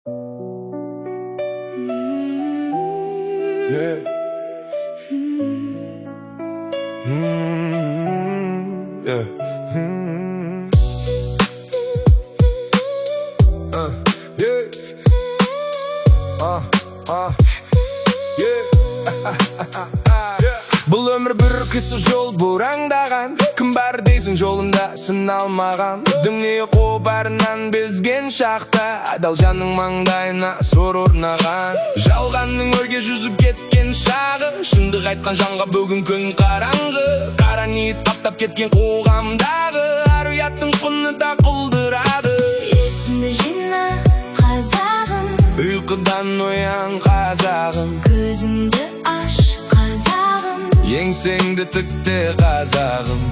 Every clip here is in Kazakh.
Yeah. Yeah. Yeah. Бұл өмір бір кісі жол бұраңдаған, кім бар дейсің жолында сыналмаған. Дүние қобарынан безген шақта, адал жанның маңдайына сор орнаған. Жалғанның өрге жүзіп кеткен шағы, шындық айтқан жанға бүгін күн қараңғы. Қара ниет қаптап кеткен қоғамдағы, ар ұяттың құны да құлдырады. Есіңді жина қазағым, ұйқыдан оян қазағым, көзіңді аш қазағым, еңсеңді тікте қазағым.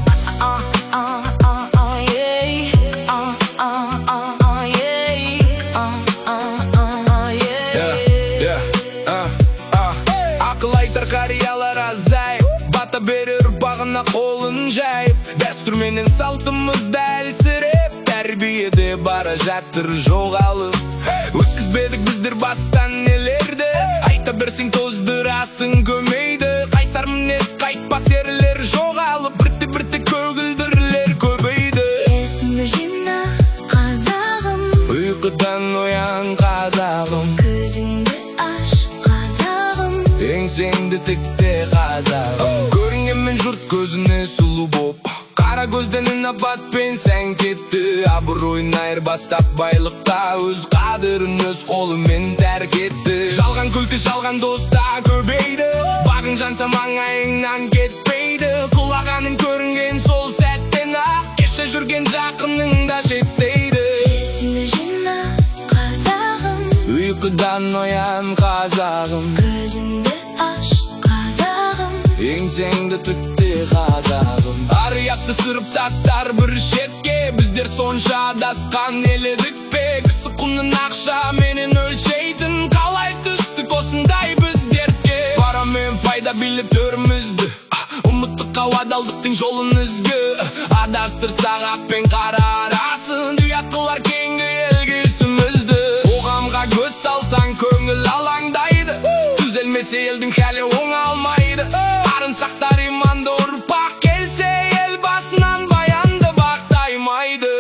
Ақыл айтар қариялар азайып, бата берер ұрпағына қолын жайып. Дәстүрменен салтымызда әлсіреп, тәрбиеде бара жатыр жоғалып. Өткізбедік біздер бастан нелерді, айта берсең тоздырасың көмейді. Қайсар мінез қайтпас ерлер жоғалып, бірте-бірте көгілдірлер көбейді. Есіңді жина қазағым, ұйқыдан оян қазағым, көзіңді аш қазағым, еңсеңді тікте қазағым. Көрінгенмен жұрт көзіне сұлу боп, қара көзден инабатпен сән кетті. Абыройын айырбастап байлықта, өз қадірін өз қолымен тәрк етті. Жалған күлте жалған доста көбейді, бағың жанса маңайыңнан кетпейді. Құлағаның көрінген сол сәттен ақ, кеше жүрген жақының да шеттейді. есіңді жина қазағым, ұйқыдан оян қазағым, көзіңді аш қазағым, еңсеңді тікте қазағым. Ар ұятты сырып тастар бір шетке, біздер сонша адасқан еледік пе? Кісі құнын ақша менен өлшейтін, қалай түстік осындай біз дертке? Пара мен пайда билеп төрімізді, ұмыттық адалдықтың жолын үзгі. Адастырсақ ақ пен қара арасын, ұят қылар кейінгі елге ісімізді. Қоғамға көз салсаң көңіл алаңдайды, түзелмесе елдің хәлі оңалмайды. Арын сақтар иманды ұрпақ келсе, ел басынан баянды бақтаймайды.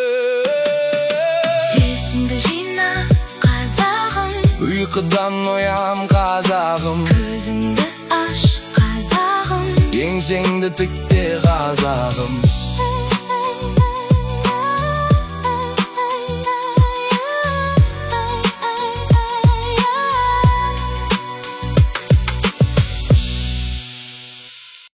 есіңді жина қазағым, ұйқыдан оян қазағым, көзіңді аш қазағым, еңсеңді тікте қазағым.